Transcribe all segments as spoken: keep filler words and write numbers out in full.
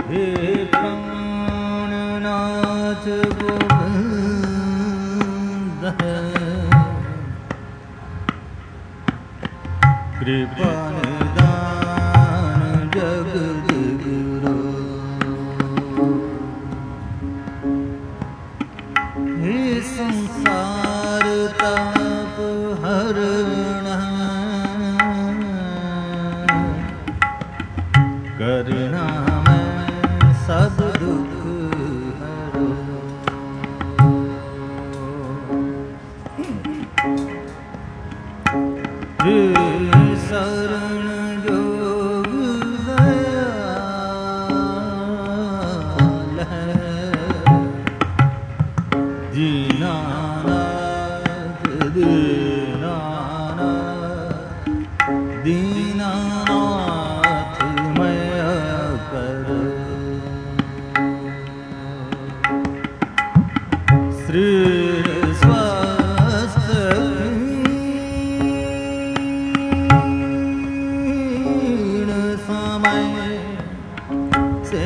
हे प्राणनाथ गोविंद कृपा निदान जगद्गुरु हे संसार ताप हरण करना मैं सब दुख हरो हे शरण योग दयाल है दीनानाथ दीनानाथ दीनानाथ मैं कर श्री स्वस्थ समय से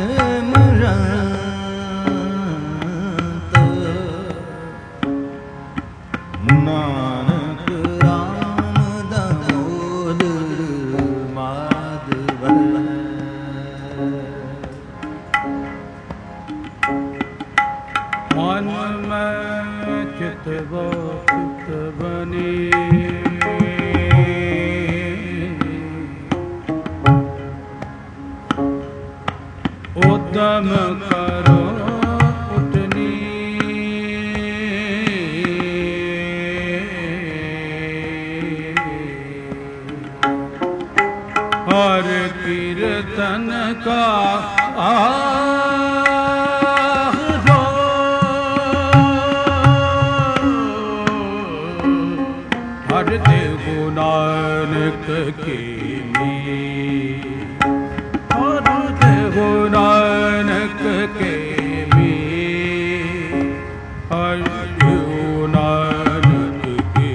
नानक राम दामोदर माधव मन में चित चित बने उद्यम करो हर कीर्तन का आह्रो हर देव नानक के में हर देव नानक के में हर देव नानक के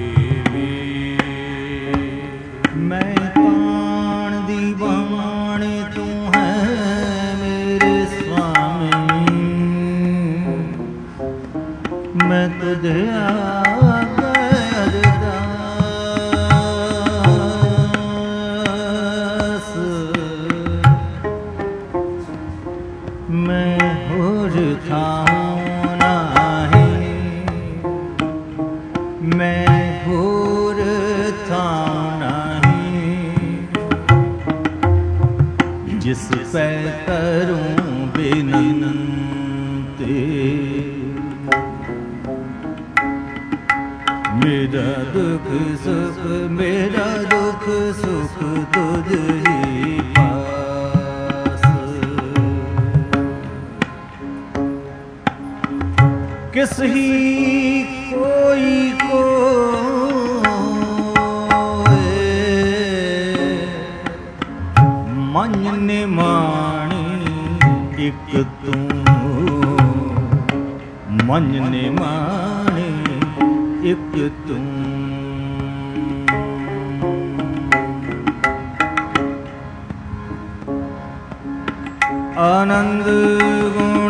में मैं दीवाने तू है मेरे स्वामी मैं तुझे अरदास मैं होर थाऊं नाही मैं होर थाऊं नाही जिस पे करूं बिनती मेरा दुख सुख मेरा दुख सुख तुझ ही पास किस ही कोई को मन ने मानी एक तू मन ने मानी एक तू आनंद गुण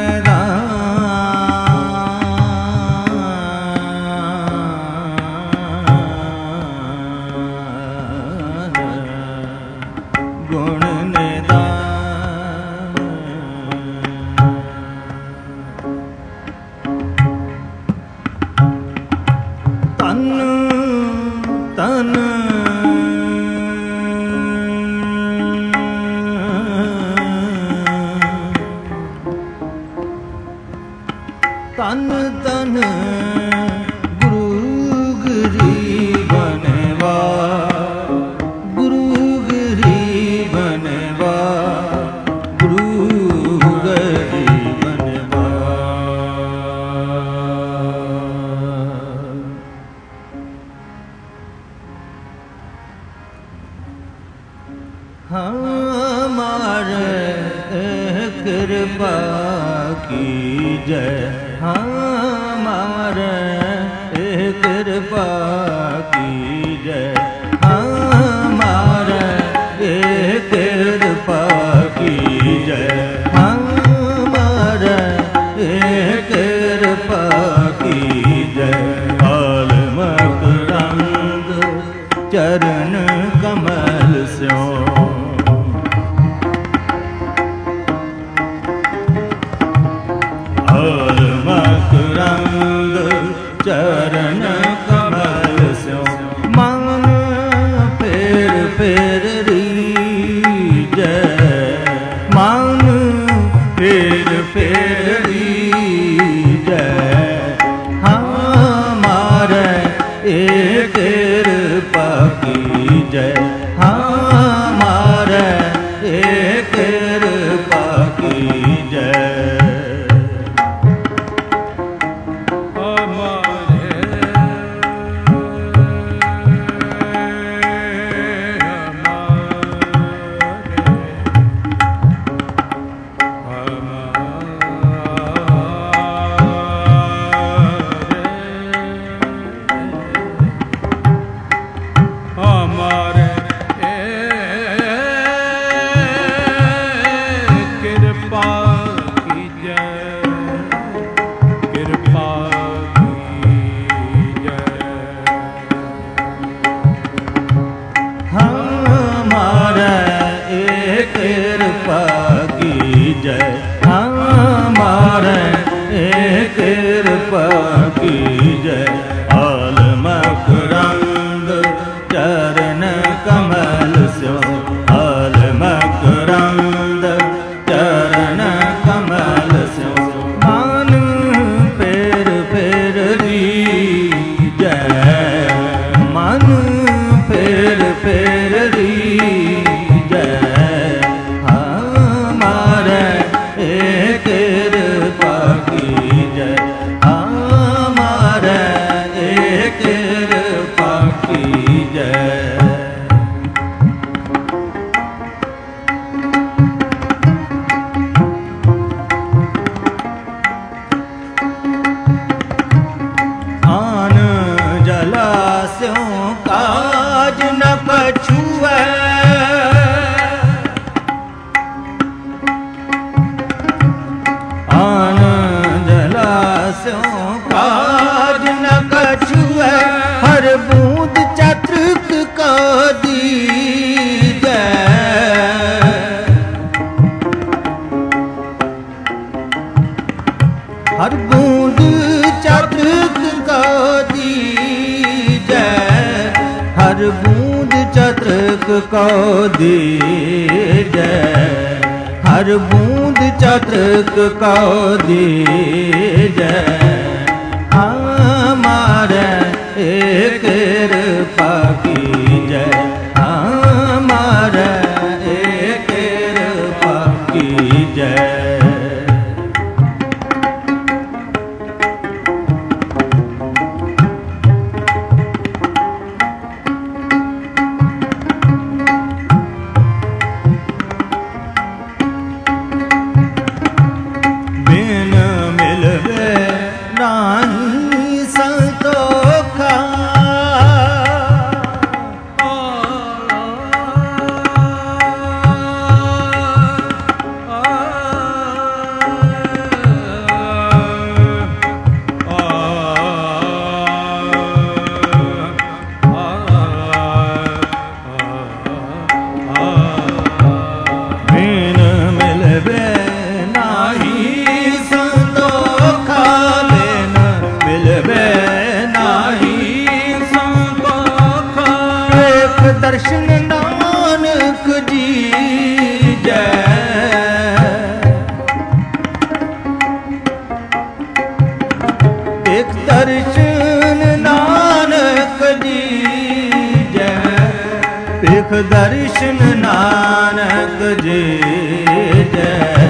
तन तन गुरु गरीबनवा गुरु गरीबनवा गुरु गरीबनवा हमारे कृपा की जय हमारे कृपा की जय हमारे कृपा की जय हमारे कृपा की जय आलमक रंग चरण कमल स्यों आलमक रंग चरण कमल स्यों मन फेर फेर रीज मन फेर फेर रीज हमारे एक कृपा की जय हमारे एक कृपा की जय हमारे एक कृपा की जय आलमक रंग चरण कमल स्यों आलमक रंग चरण कमल स्यों मन फेर फेर रीज मन फेर फेर रीज कृपा की जय हमारे एक कृपा की जय आन जलास्यों काज न कछुए काज न कछुए हर बूंद चतुर्क का दीज हर बूंद चतुर्क का दीज हर बूंद चतुर्क का दीज हर बूंद चतुर्क का दीज हमारे एक कृपा की जय हमारे एक कृपा की जय दर्शन नानक जी जय एक दर्शन नानक जी जय एक दर्शन नानक जी जय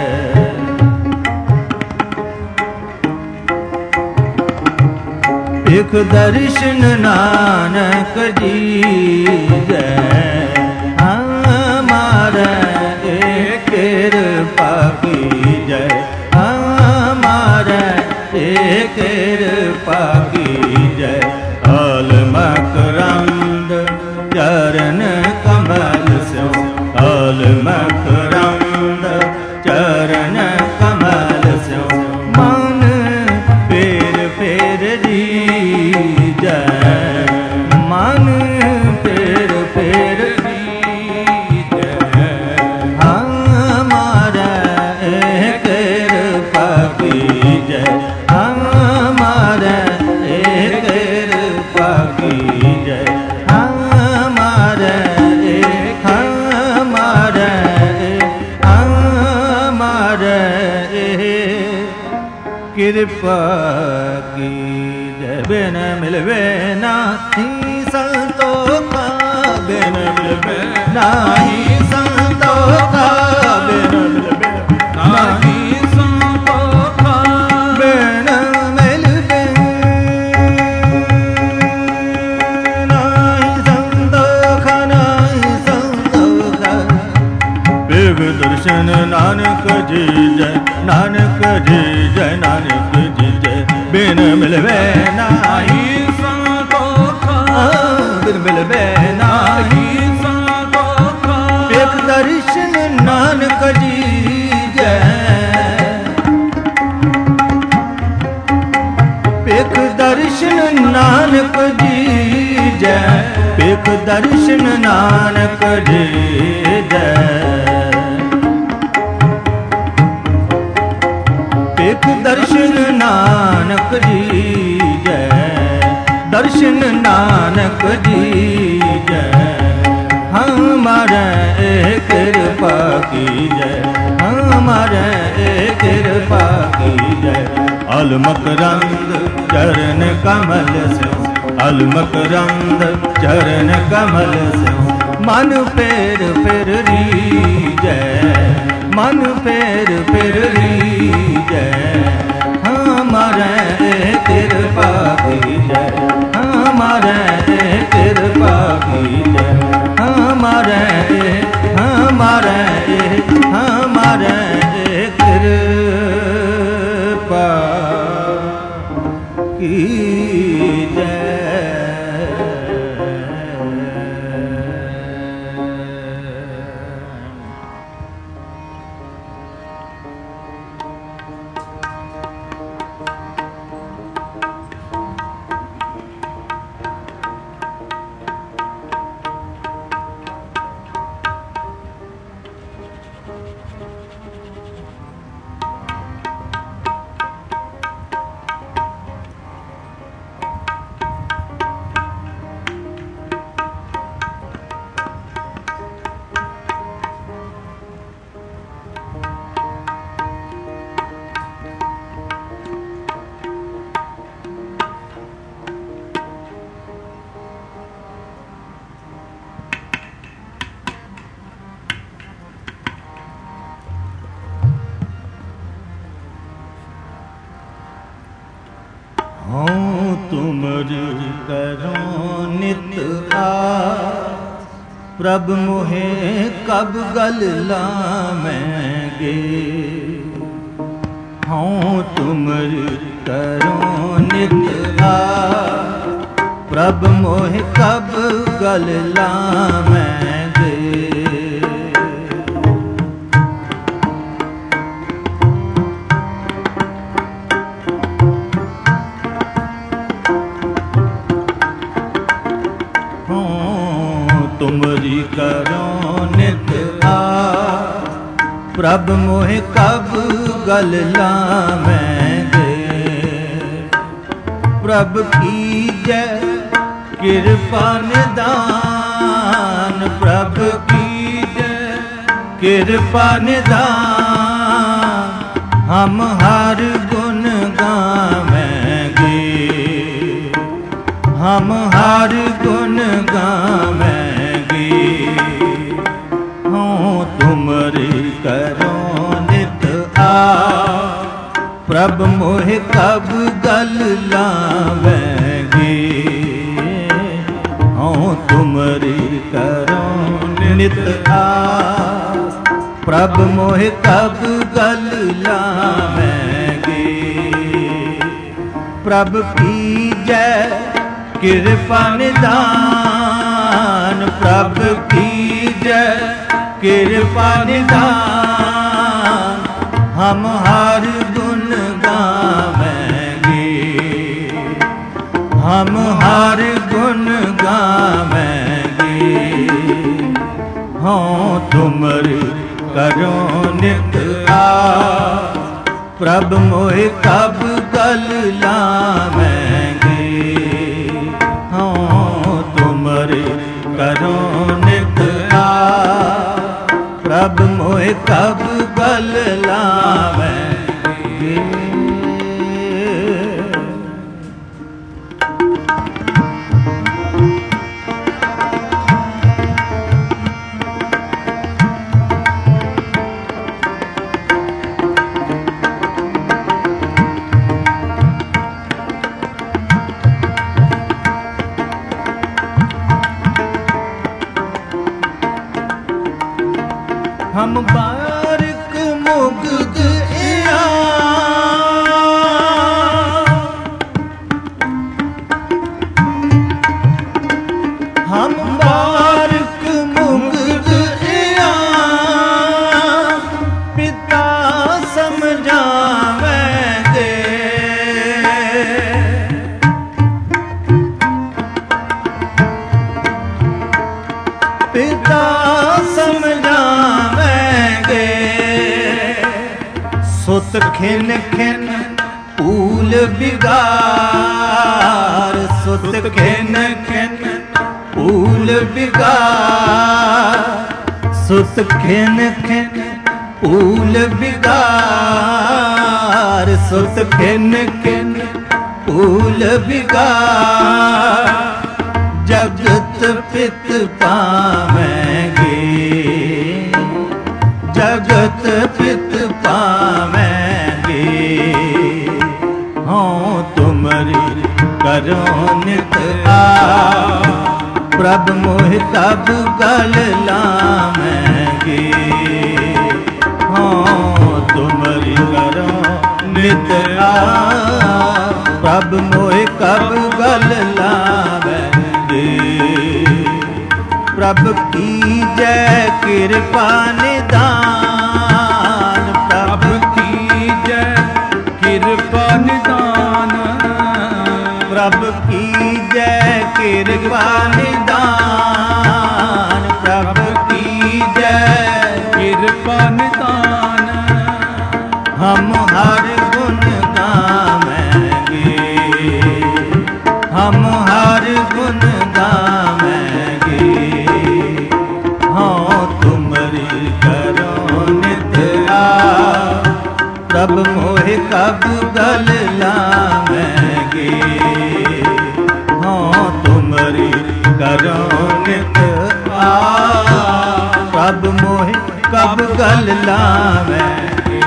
एक दर्शन नानक जी जय हमारे एक कृपा की जय हमारे एक कृपा की जय आलमक रंग चरण कमल स्यों आलमक रंग कृपा कीजय। बिन मिलवे नाही संतोखा, बिन मिलवे नाही संतोखा, बिन मिलवे नाही संतोखा, बिन मिलवे नाही संतोखा, नाही संतोखा। बिग दर्शन नानक जी जय, नानक जी जय, नानक जी जय। बिन मिलवे नाही संतोखा, बिन मिलवे नाही संतोखा। बिग दर्शन नानक जी जय, बिग दर्शन नानक जी जय, बिग दर्शन नानक जी जय। बिग दर्शन नानक जी जय, दर्शन नानक जी जय। हमारे कृपा की जय, हमारे कृपा की जय। अलमकरंद चरण कमल से, अलमकरंद चरण कमल से। मन फेर फेर री जय, मन फेर फेर री जय। हमारे कृपा की जय, हमारे कृपा की जय। हमारे हमारे हमारे कृपा की जय। हाँ तुमरी करो नित आस, प्रभु मोहे कब गल लामेंगे। हाँ तुमरी करो नित आस, प्रभु मोहे कब गल लामेंगे। तुमरी करो नित आस, प्रभु मोहे कब गल लामेंगे। प्रभु की जय कृपा निदान, प्रभु की जय कृपा निदान। हम हर गुण गावेंगे, हम हर गुण गावेंगे। हाँ तुमरी करो नित आस, प्रभु मोहे कब गल लावेंगे। हाँ तुमरी करो नित आस, प्रभु मोहे कब गल लावेंगे। प्रभु की जय कृपा निदान, प्रभु की जय कृपा निदान। हम हर गुण गावेंगे, हम हर गुण गावेंगे। हाँ तुमरी करो नित आस, प्रभु मोहे कब गल लावेंगे। हाँ तुमरी करो नित आस, प्रभु मोहे कब गल लावेंगे। खिन खिन ऊल बिगार, सुत खिन खिन ऊल बिगार, सुत खिन खिन ऊल बिगार, सुत खिन खिन ऊल बिगार, जगत पित पावेंगे, जगत पित पावेंगे। हों तुमरी करो नित आ, प्रभु मोहि कब गल लावेंगे। हों तुमरी करो नित आ, प्रभु मोहि कब गल लावेंगे। प्रभु की जय कृपा निदान, प्रभु की जय कृपा निदान, प्रभु की जय कृपा निदान, प्रभु की जय कृपा निदान। हम हर गुण गावेंगे, हम हर गुण गावेंगे। हाँ तुमरी करो नित आ, प्रभु मोहि कब गल लावेंगे। हाँ तुमरी करो नित आ, प्रभु मोहि कब गल लावेंगे।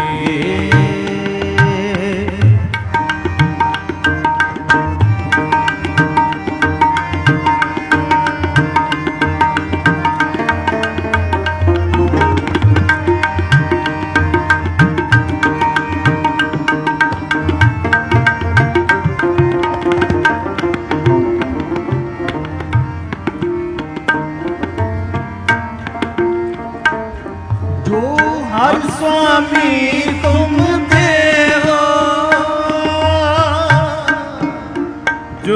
हर स्वामी तुम देहो, जो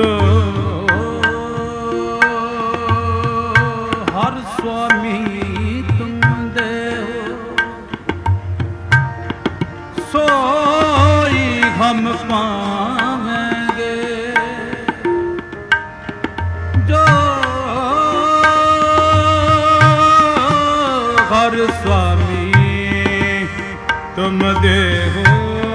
हर स्वामी तुम देहो, सोई हम पावेंगे। जो हर स्वामी तुम देहो,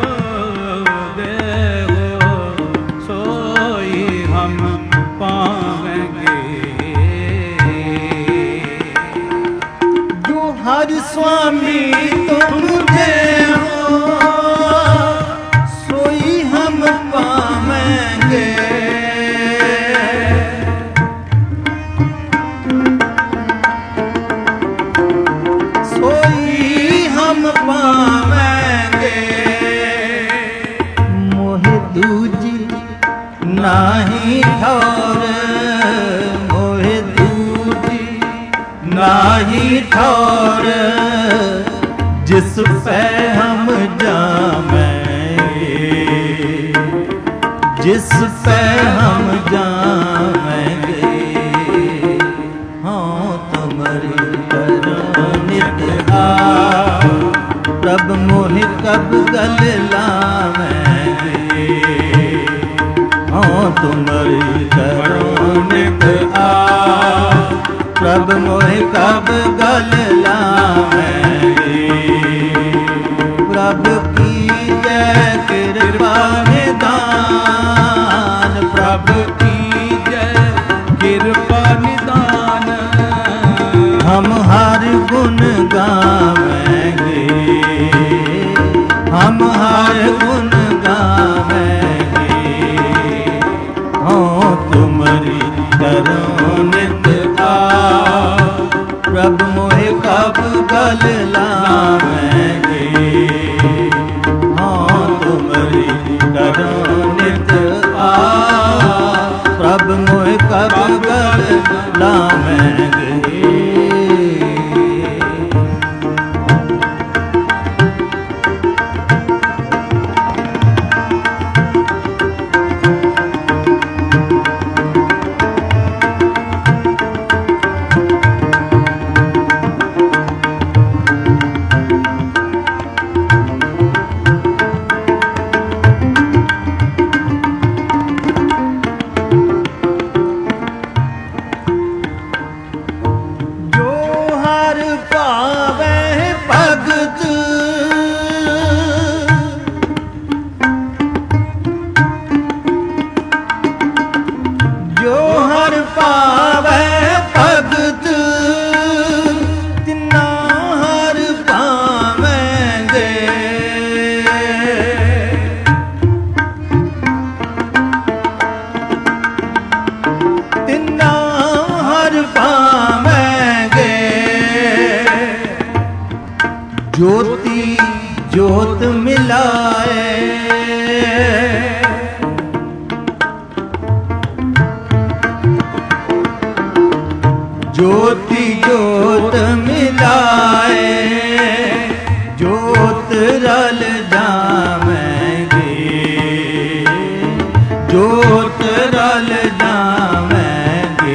देहो सोई हम पावेंगे। जो हर स्वामी तुम देहो, सोई हम पावेंगे। सोई हम पावेंगे। मोहि दूजी नाही ठौर, मोहि दूजी नाही ठौर, जिस पे हम जावेंगे, जिस पे हम जावेंगे। हाँ तुमरी करो नित आ, प्रभु मोहि कब गल लावेंगे। हाँ तुमरी करो नित आ, प्रभु मोहि कब गल लावेंगे। प्रभु की जय कृपा निदान, प्रभु की जय कृपा निदान। हम हर गुण गावेंगे, हम हर गुण गावेंगे। हाँ तुमरी करो नित आ, प्रभु मोहि कब गल लावेंगे। हाँ तुमरी करो नित आ, प्रभु मोहि कब गल लावेंगे। जोत मिलाए, ज्योति जोत मिलाए, जोत रल जावेंगे, जोत रल जावेंगे।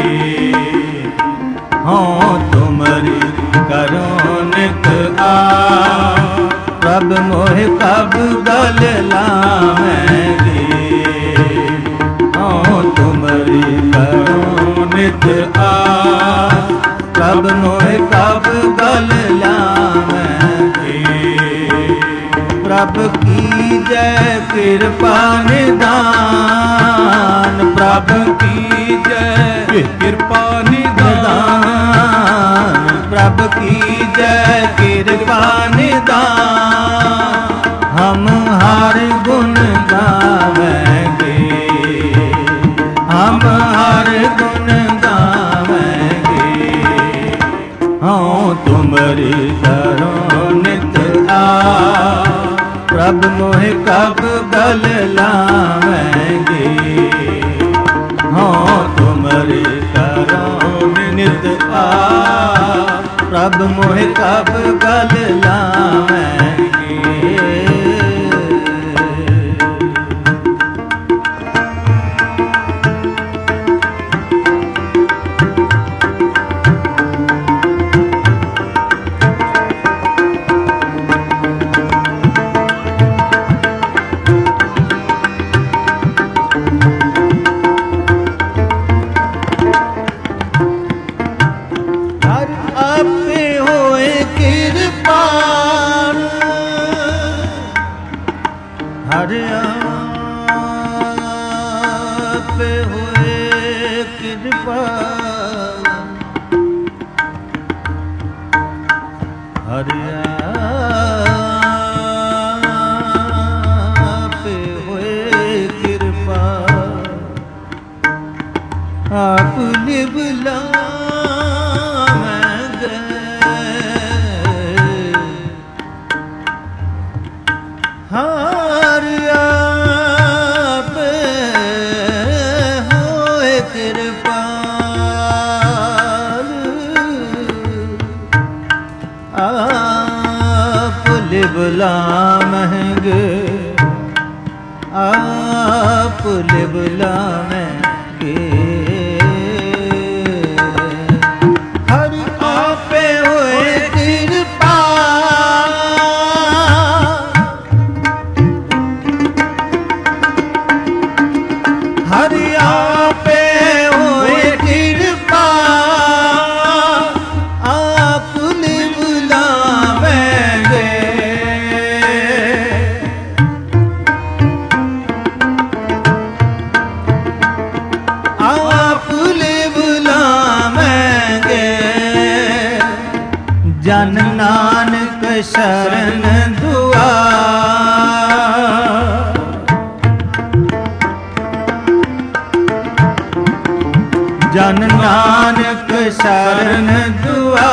हाँ तुमरी करो नित आ, प्रभ मोह कब गल लावेंगे। हाँ तुमरी करो नित आ, प्रभ मोह कब गल लावेंगे। प्रभ की जय कृपा निदान, प्रभ की जय कृपा निदान, प्रभ की जय कृपा निदान। हम हर गुण गावेंगे, हम हर गुण गावेंगे। हाँ तुमरी करो नित आ, प्रभ मोह कब गल लावेंगे। हाँ तुमरी करो नित आ, प्रभ मोह कब गल लावेंगे। हर आप हुए कृपा, हर आप हुए कृपा। आप लिबला हर आप होए कृपाल, आप लिबला महंगे, आप लिबला महंगे। हर आप होए कृपा, हर आपे होए कृपा। आप बुलावेंगे, आप बुलावेंगे। जन नानक शरण दुआ, जन नानक शरण दुआ।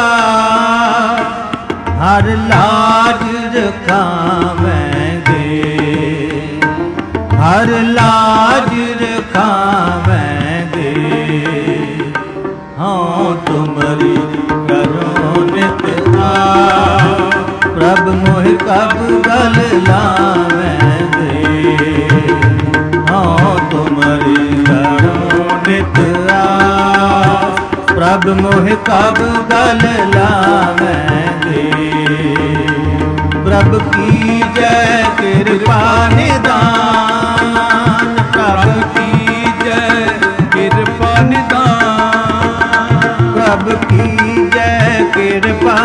हर लाज रखावेंगे, हर लाज रखावेंगे। हाँ तुमरी करो नित आ, प्रभ मोह कब गल लावेंगे। हाँ तुमरी करो नित आ, प्रभ मोह कब गल लावेंगे। प्रभ की जय कृपा निदान, प्रभ की जय कृपा निदान, प्रभ की जय कृपा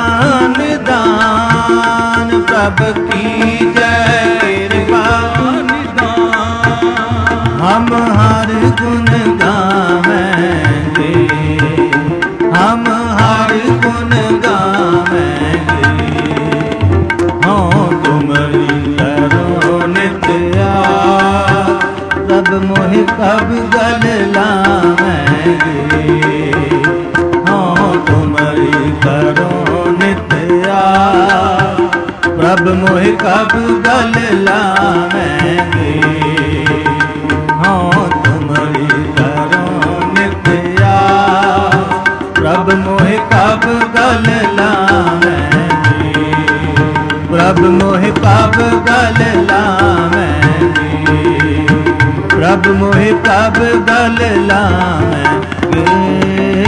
निदान, प्रभ की जय कृपा निदान। हम हर गुण गावेंगे, हम हर गुण गावेंगे। हाँ तुमरी करो नित आ, प्रभ मोह कब गल लावेंगे। हाँ तुमरी करो नित आ, प्रभ प्रभ मोहि कब गल लावेंगे। हाँ तुम्हारी तरह नित्य आस, प्रभ मोहि कब गल लावेंगे। प्रभ मोहि कब गल लावेंगे। प्रभ मोहि कब गल लावेंगे।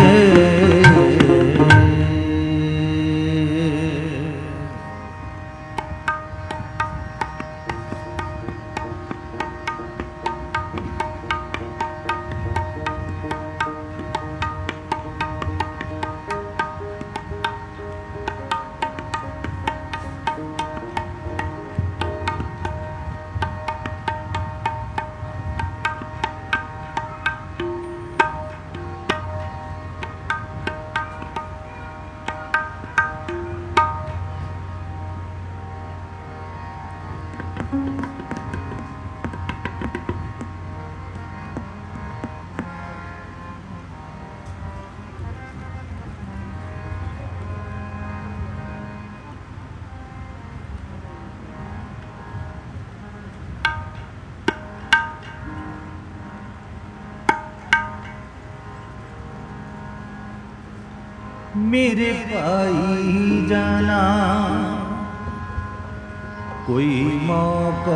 मेरे भाई जाना कोई मौको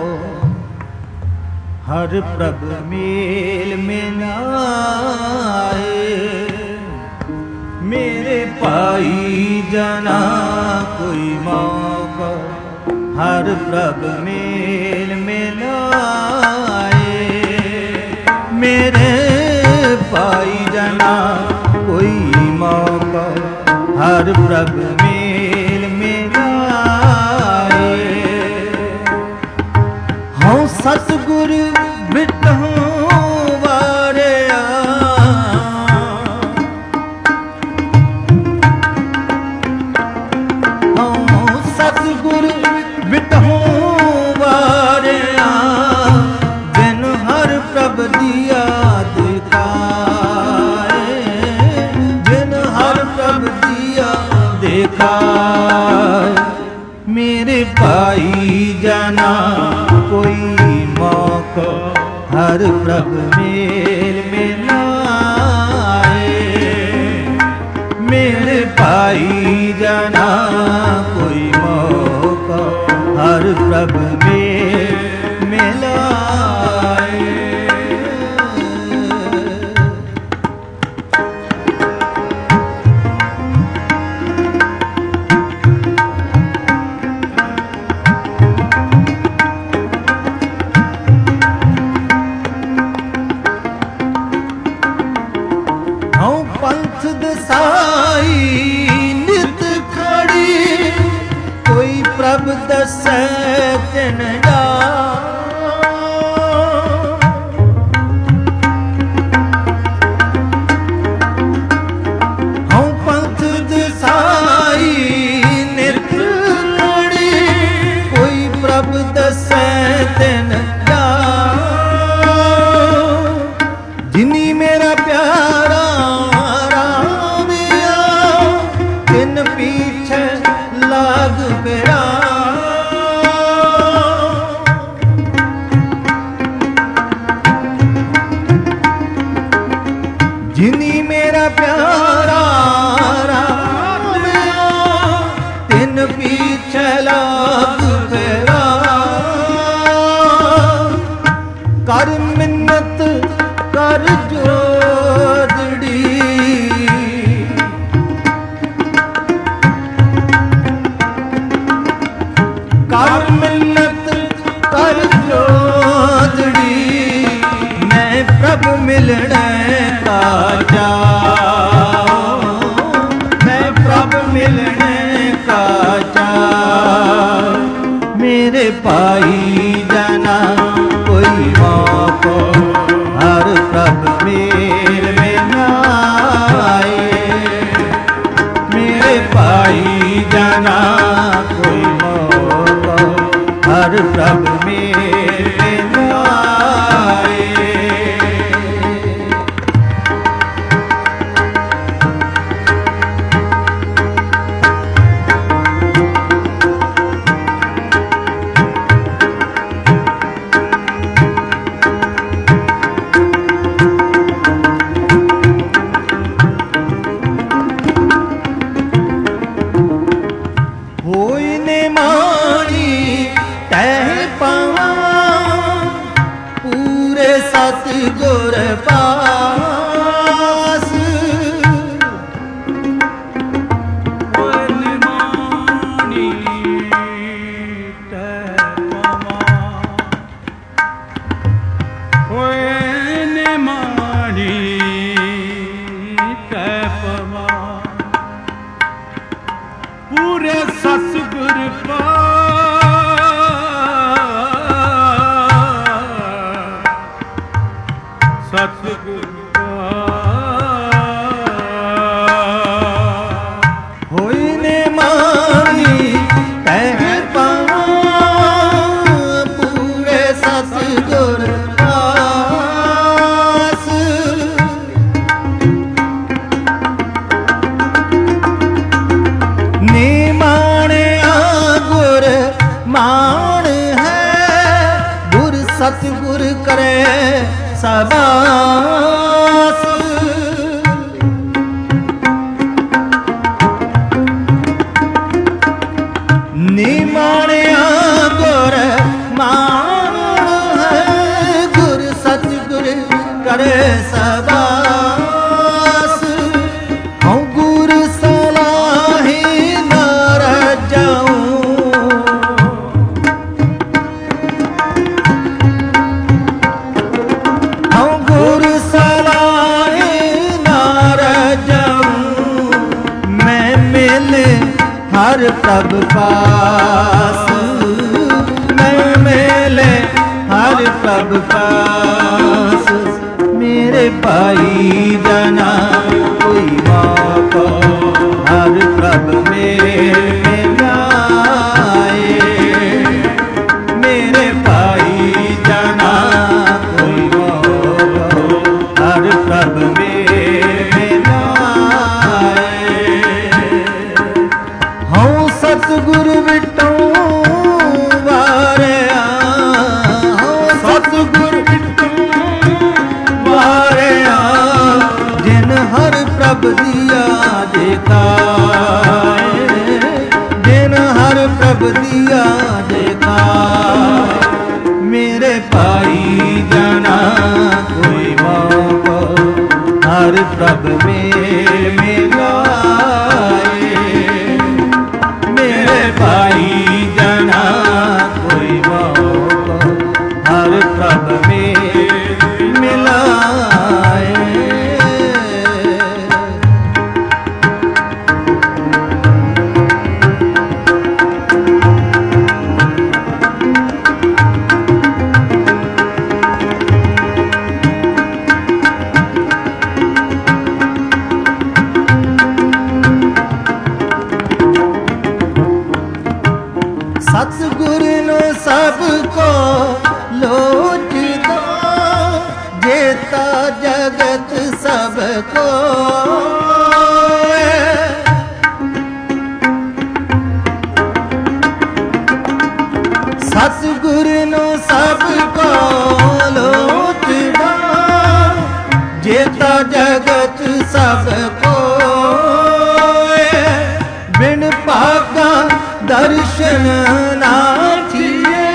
हर प्रभ मेल में न आए। मेरे भाई जाना कोई मौको हर प्रभ मेल में न आए। मेरे भाई जाना कोई मौका हर प्रभ मेल में आए। हाँ सतगुरु बिटहूं वारिया, हाँ सतगुरु बिटहूं वारिया, जिन हर प्रभ दिया देखा। मेरे भाई जाना कोई मौका हर प्रभ मेल में न आए। मेरे भाई जाना कोई मौका हर प्रभ मेल में न आए। प्रभ दसै तिन जा, हूँ पंथ दसाई नित खड़ी, कोई प्रभ दसै तिन जा। जिनी मेरा प्यारा रामिया, तिन पीछे लाग मेरा। जिनी मेरा प्यारा रामिया, तिन पीछे लाग मेरा। कर मिन्नत कर जोदड़ी, कर मिन्नत कर जोदड़ी, मैं प्रभु मिलने का चाऊं, मैं प्रभु मिलने का चाऊं। मेरे भाई जाना कोई मौको हर प्रभ मेल में न आए। मेरे भाई जाना कोई मौको हर प्रभ मेल में न आए। सतगुर पास। पूरे सतगुर पास, सतगुर पास। होई ने मानी तह पावा, पूरे सतगुर पास। ने माणिया गुर मान है, गुर सतगुर करे सबास। निमाणिया गुर मान है, गुर सतगुर करे सबास। हूँ गुर सलाही न रह जाऊं, हूँ गुर सलाही न रह जाऊं। मैं मिले हर प्रभ पास, मैं मिले हर प्रभ पास। मेरे भाई जना कोई मौका हर प्रभ मेरे में आए। मेरे भाई जना कोई मौका हर प्रभ मेरे में आए। हूँ सतगुर विटों वारिया, हूँ सतगुर विटों वारिया। जिन हर प्रभ दिया देखाए, जिन हर प्रभ दिया देखाए। मेरे भाई जना कोई मौका हर प्रभ में मिलाए। मेरे भाई जना कोई मौका हर प्रभ में मिलाए। सतगुर नो सब को लोचदा, जेता जगत सब को। सतगुर नो सब को लोचदा, जेता जगत सब को। बिन पागा दर्शन ना थिए,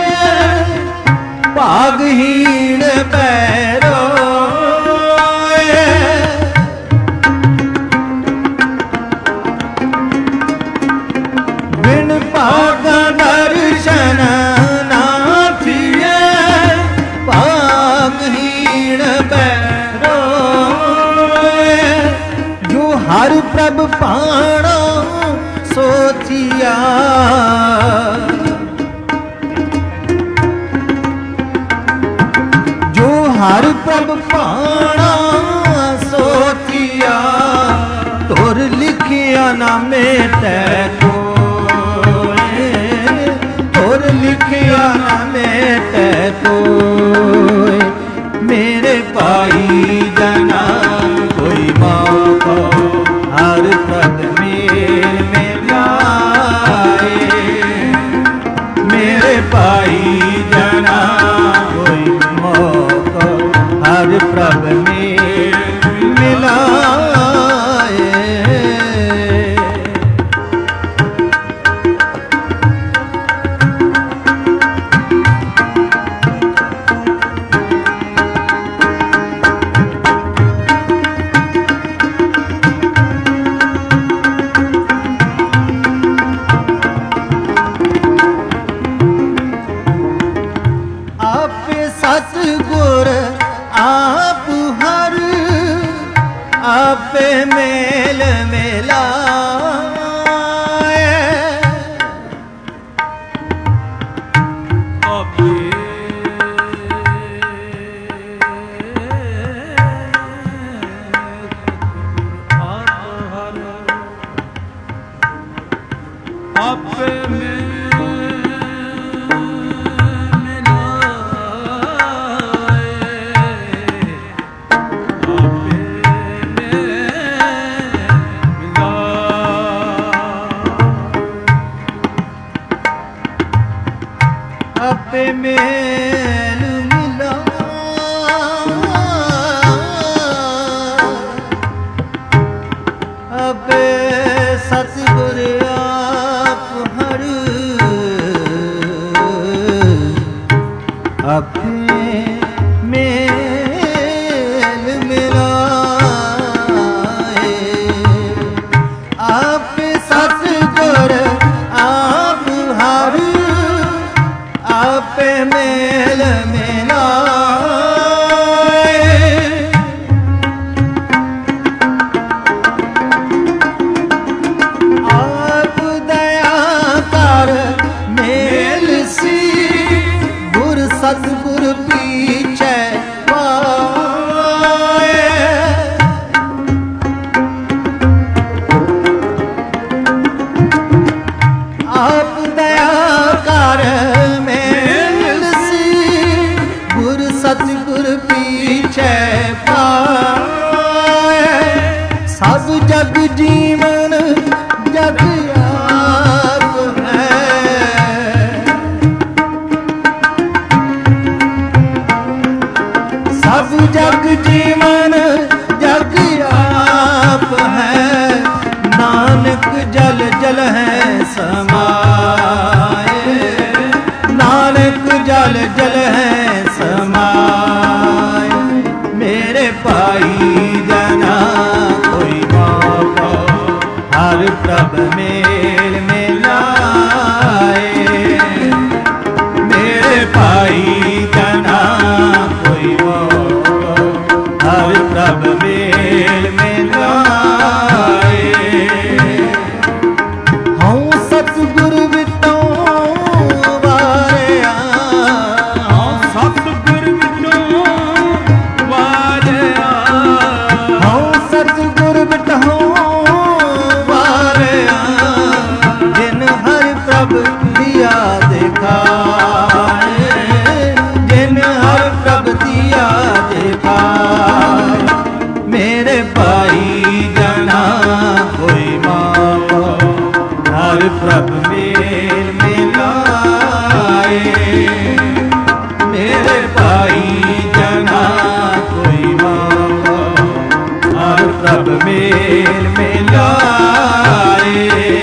भागहीन पैरो। बिन पागा दर्शन ना थिए, भागहीन पैरो। जो हर प्रभ पाणो सोचिया, जो हर प्रभ पाणा सोचिया। तुर लिखिया ना मेटे कोय, तुर लिखिया ना मेटे कोय। मेरे भाई जना कोई मौका हर प्रभ में मेरे भाई जना कोई मौका हर प्रभ में मिलाए। ਆਪੇ ਮੇਲ ਮਿਲਾ ਆਪੇ ਸਤਿਗੁਰ ਆਪ ਹਰ ਆਪੇ ਮੇਲ ਮਿਲਾਏ ਆਪੇ ਸਤਿਗੁਰ ਆਪ ਹਰ ਆਪੇ ਮੇਲ ਮਿਲਾਏ ਆਪ ਦਇਆ ਕਰ ਮੇਲ ਸੀ ਗੁਰ ਸਤਿਗੁਰ ਪੀਛੇ ਪਾਏ ਆਪ ਦਇਆ ਕਰ ਮੇਲ ਸੀ ਗੁਰ ਸਤਿਗੁਰ ਪੀਛੇ ਪਾਏ ਸਭ ਜਗ ਜੀਵਨ ਜਗ ਆਪ ਹੈ ਸਭ ਜਗ ਜੀਵਨ ਜਗ ਆਪ ਹੈ ਨਾਨਕ ਜਲ ਜਲ ਹੈ ਸਮਾਏ ਨਾਨਕ ਜਲ ਜਲ ਹੈ ਸਮਾਏ ਮੇਰੇ ਭਾਈ ਜਨਾ ਕੋਈ ਬਾਪਾ ਹਰ ਪ੍ਰਭ ਮੇਲ ਮਿਲਾਏ ਮੇਰੇ ਭਾਈ ਜਨਾ ਕੋਈ ਬਾਪਾ ਹਰ ਪ੍ਰਭ ਮੇਲ ਮਿਲਾਏ ਹਉ ਸਤਿਗੁਰ ਵਿਟੋਂ ਵਾਰਿਆ ਹਉ ਸਤਿਗੁਰ ਵਿਟੋਂ ਵਾਰਿਆ ਹਉ ਸਤਿਗੁਰ ਵਿਟੋਂ ਵਾਰਿਆ ਜਿਨ ਹਰ ਪ੍ਰਭ ਦੀਆ ਦਿਖਾਏ ਜਿਨ ਹਰ ਪ੍ਰਭ ਦੀਆ ਦਿਖਾਏ ਮੇਰੇ ਭਾਈ ਜਨਾ ਕੋਈ ਮਾਪਾ ਹਰ ਪ੍ਰਭ ਮੇਲ ਮਿਲਾਏ ਮੇਰੇ ਭਾਈ ਜਨਾ ਕੋਈ ਮਾਪਾ ਹਰ ਪ੍ਰਭ ਮੇਲ ਮਿਲਾਏ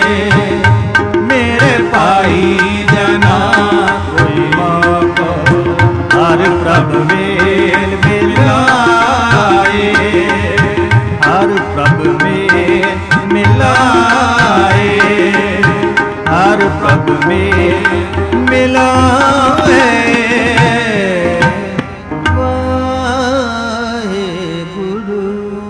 ਮੇਰੇ ਭਾਈ ਜਨਾ ਕੋਈ ਮਾਪਾ ਹਰ ਪ੍ਰਭ ਮੇਲ ਮਿਲਾਏ ਹਰ ਪ੍ਰਭ ਮੇਲ ਮਿਲਾਏ ਹਰ ਪ੍ਰਭ ਮੇਲ ਮਿਲਾਏ ਵਾਹਿਗੁਰੂ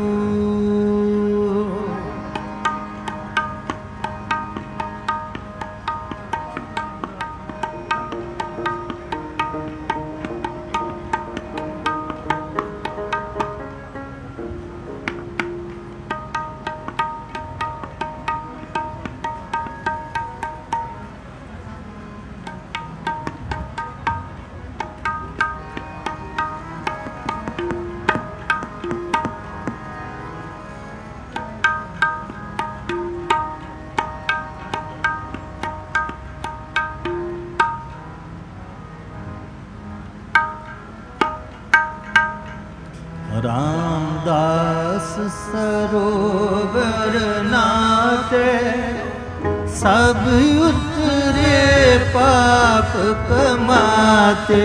रामदास सरोवर नाते सब उतरे पाप कमाते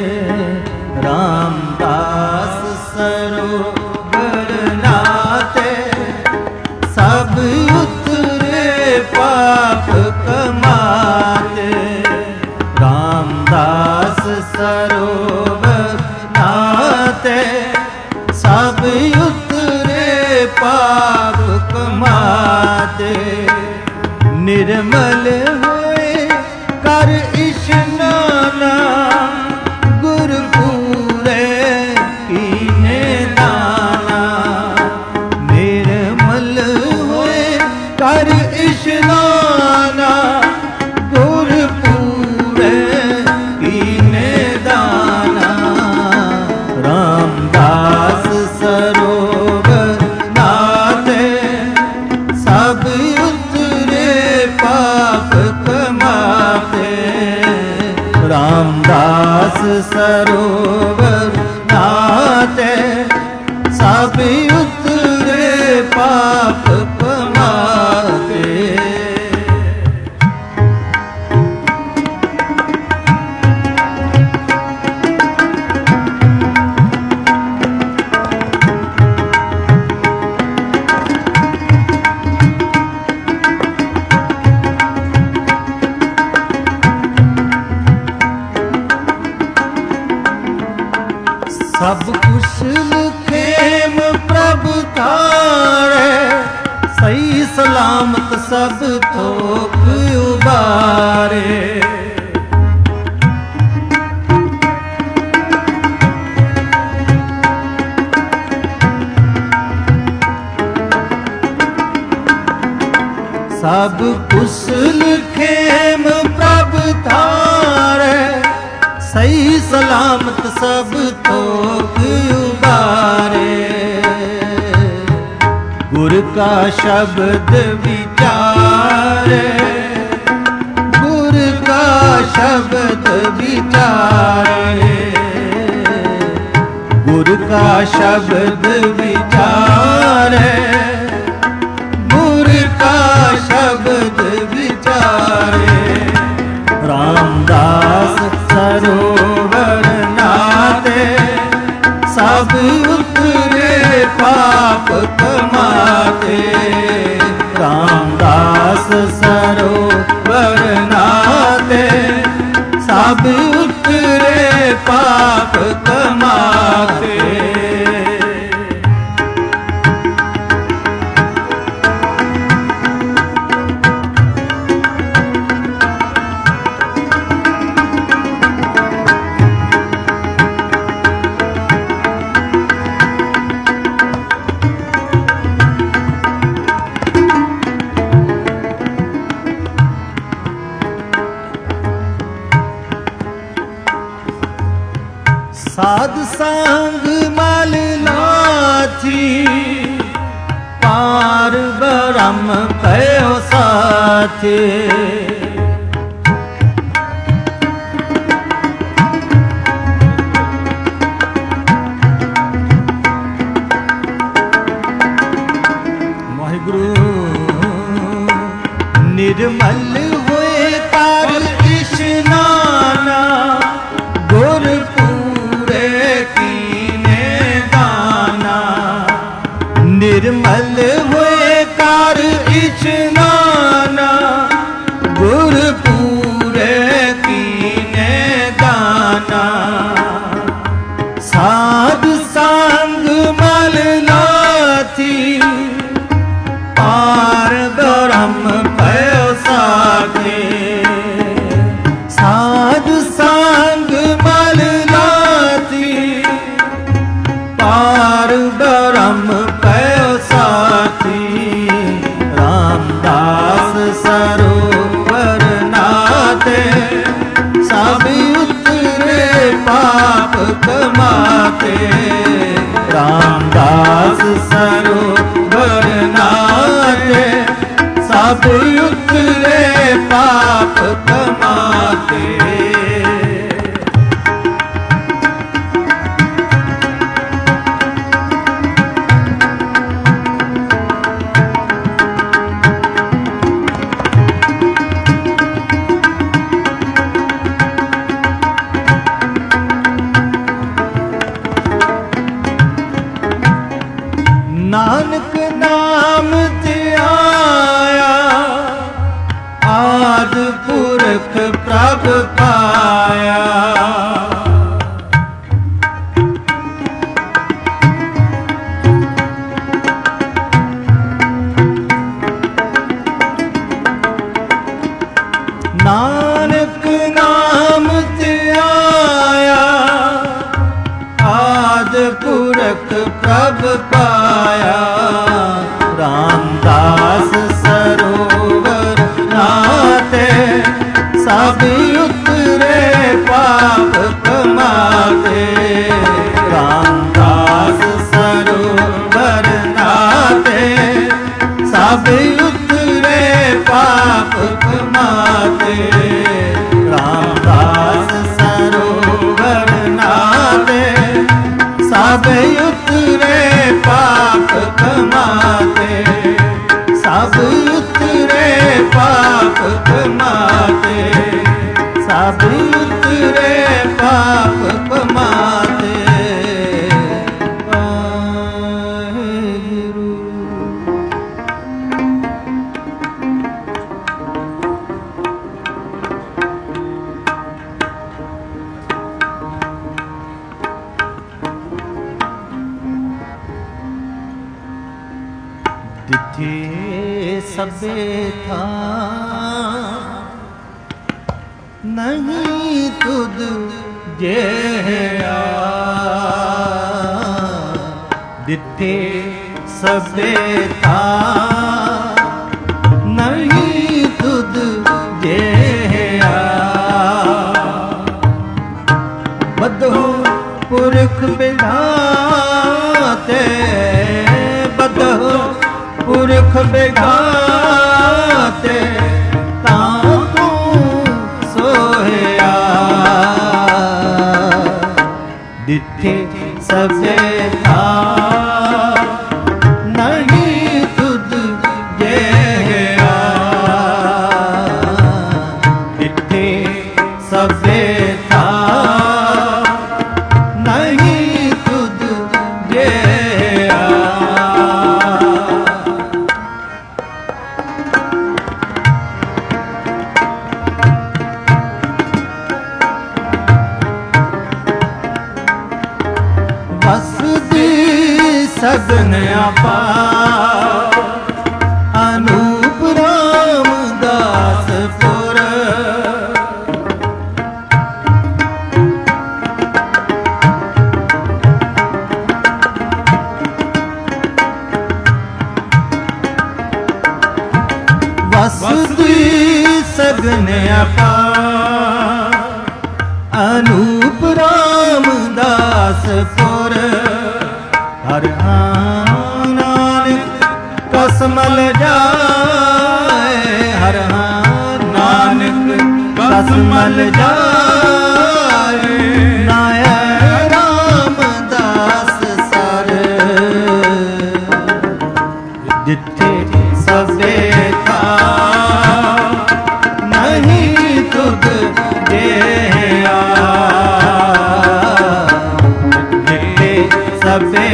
रामदास सरोवर नाते सब उतरे पाप कमाते रामदास सरोवर नाते सब उतरे पाप कमाते निर्मल होए कर इशनाना गुरपुरे कीने दाना निर्मल होए कर इशनाना गुरपुरे कीने दाना रामदास सरोवर नाते सब उतरे पाप रामदास सरोवर नाते सब उतरे पाप कमाते। सब कुशल खेम प्रभु तारे, सही सलामत सब थोक उबारे। सब कुशल खेम प्रभु तारे, सही सलामत सब थोक उबारे। गुर का शब्द विचारे, गुर का शब्द विचारे, गुर का शब्द विचारे, गुर का शब्द विचारे। रामदास सरोवर नाते सब उतरे पाप कमाते। रामदास सरोवर नाते सब उतरे पाप कमाते। साध संग मल लाथी, पार ब्रह्म भयो साथी। वाहिगुरु निर्मल हुए तार इशनाना, गुर निर्मल हुए कार इशनाना, गुर पूरे कीने दाना। साध संग मल लाथी, पार ब्रह्म भयो साथे। साध संग मल लाथी, पार ब्रह्म भयो साथी। रामदास सरोवर नाते सब उतरे पाप कमाते। रामदास सरोवर नाते सब उतरे पाप कमाते। नानक नाम ते आया, आद पुरख प्रभ पाया। नानक नाम ते आया, आद पुरख प्रभ पाया। रामदास सरोवर नाते सब उतरे पाप कमाते। रामदास सरोवर नाते सब उतरे पाप कमाते। रामदास ਕਮਾਤੇ दिखे सबे था नहीं तुद जे दिखे सबे था नहीं तुद जे बदो पुरख विधाते बदो पुरख बिघाते तां तू सोया दिथे सबे था नहीं तुद जे दिथे सबे था नहीं तुद जे सगन अपार अनूप रामदास पुर वसुदी सगन अपार अनूप रामदास पुर हर नानक कसमल जाए हर नानक कसमल जाए नाय रामदास सर जिथे सबे था नहीं तुद जे जिथे सबे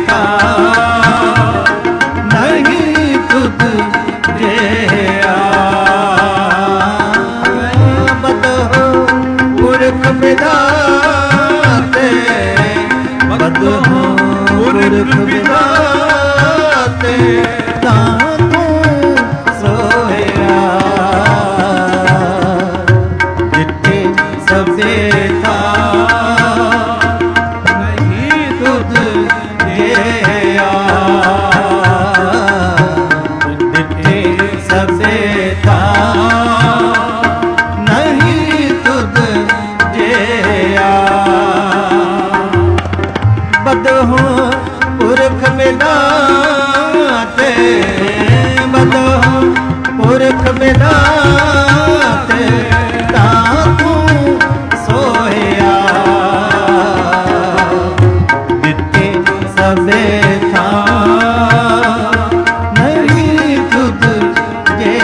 पुरख विधाते तां तू सोया जिथे सबे था नहीं तुद जे जिथे सबे था नहीं तुद जे बदहो पुरख विधाते बदहो पुरख विधाते तां तू सोया दिथे सबे था नहीं तुद जे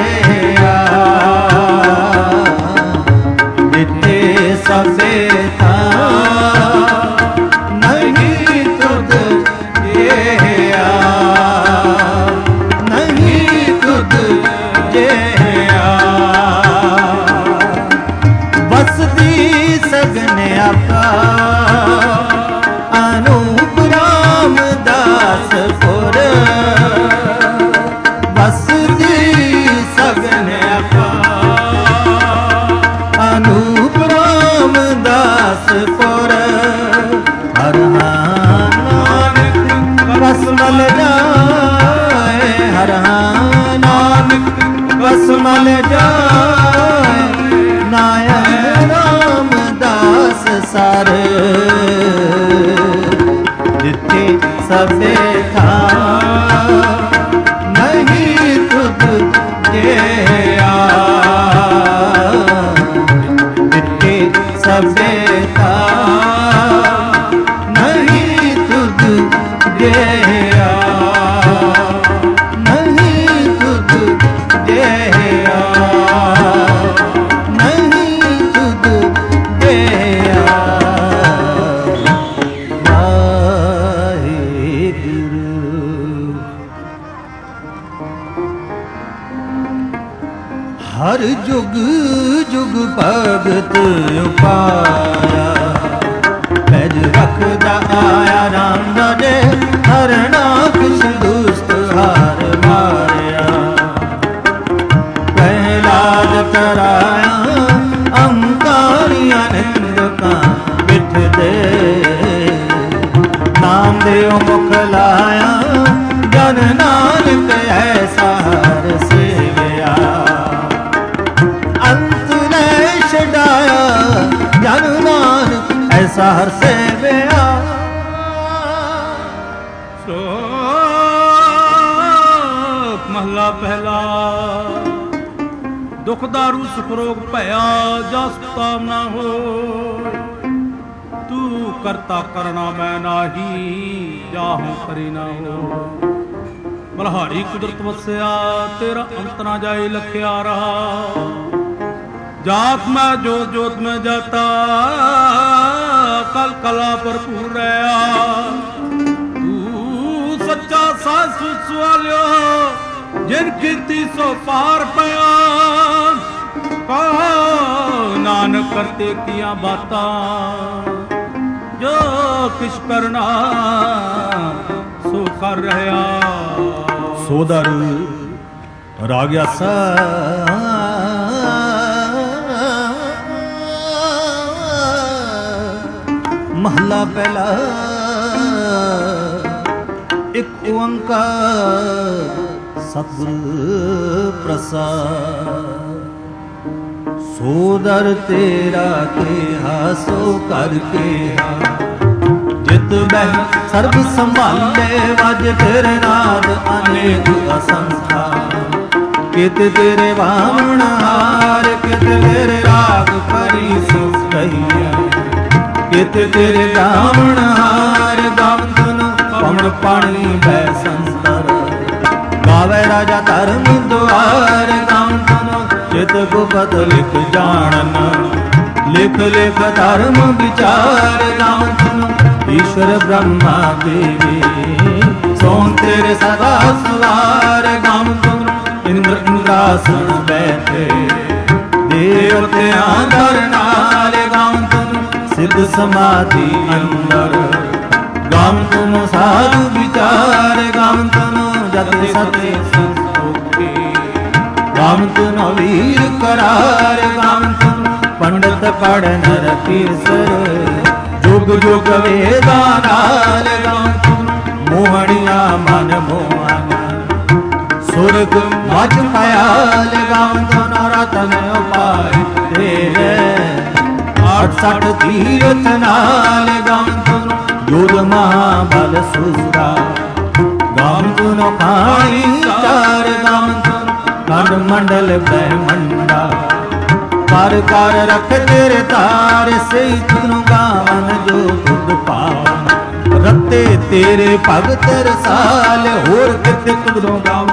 दिथे सबे था अनूप रामदास पुर वसदी सगन अनूप रामदास पुर हर नानक कसमल जाए हर नानक कसमल जाए नायक रामदास सर जिथे सबे था नहीं तुद जे जिथे सबे था नहीं तुद जे नहीं तुद जे नहीं तुद जे जुग जुग भगत उपाया पैज रखदा आया राम दे हरना किस दुष्ट हार मारिया प्रहलाद कराया अंकारी आनंद का बिठ दे नाम देव मुख लाया जन नानक ऐसा हर सेवया अंत ने छड़ाया जन नानक ऐसा हर सेवया श्लोक महला पहला दुख दारू सुख रोग भया जस ताम ना हो तू करता करना मैं नाही जाहूं करी ना हो बलहारी कुदरत वस्या तेरा अंत ना जाए लखिया रहा जात में जोत जोत में जाता कल कला भरपूर रहा तू सच्चा सास सवालियो जिन कीती सो पार पया कहो नानक करते किया बाता जो किश करना सो कर रहा सोदर राग्या सा महला पहला एक ओंकार सतगुरु प्रसाद सोदर तेरा केहा सो कर केहा जित बह सर्व संभाले वज तेरे नाद अनेक असंख्या कित तेरे वामन हार कित तेरे राग करी सुख कहिया कित तेरे गावण हार गावन धुन पवन पानी बै संतर गावे राजा धर्म द्वार गावन धुन चित गुपत लिख जानन लिख लिख धर्म विचार गावन धुन ईश्वर ब्रह्मा देवी सोन तेरे सदा सवार गावन धुन इंद्र इंद्रासन बैठे देवत्यां दर नाल गावन धुन सिद्ध समाधि अंदर गाम तुम साधु विचार गाम तुम जत सत्य संतोखे गाम तुम वीर करार गाम तुम पंडित पढ़ नर तीसर जुग जुग वेदानाल गाम तुम मोहनिया मन मोहना सुरग मज पयाल गाम तुम रतन उपाय तेरे अठसठ तीरथ नाल गाम तुनो योध महाबल सुरा गाम तुनो खाई चार गाम तुनो खंड मंडल ब्रह्मंडा कर कर रख तेरे तार से तुनो गावन जो खुद पावन रते तेरे भगत रसाल होर किते तुनो गावन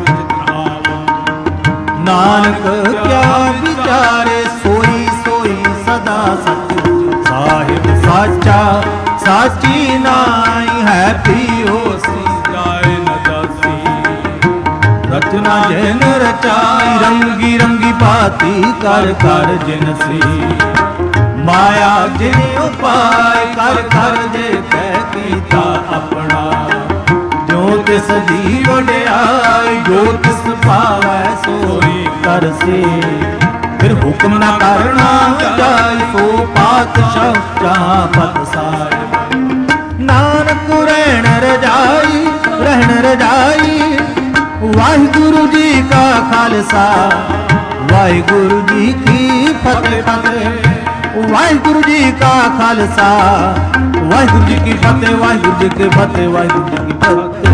नानक क्या विचारे सोई सोई सदा सच साहिब साचा साची नाई है पियो सी जाए न जासी रचना जैन रचाई रंगी रंगी भांति कर कर जिनसी माया जिन उपाय कर कर जे कह कीता अपना जो तिस जी वड्याई जो तिस पावै सोई कर से फिर हुक्म ना करना जाय सो पातशाह जहाँ पत साहिब नानक रहन रजाई रहन रजाई वाहिगुरु जी का खालसा वाहिगुरु जी की फतेह फतेह वाहिगुरु जी का खालसा वाहिगुरु जी की फतेह वाहिगुरु जी की फतेह वाहिगुरु जी की फतेह।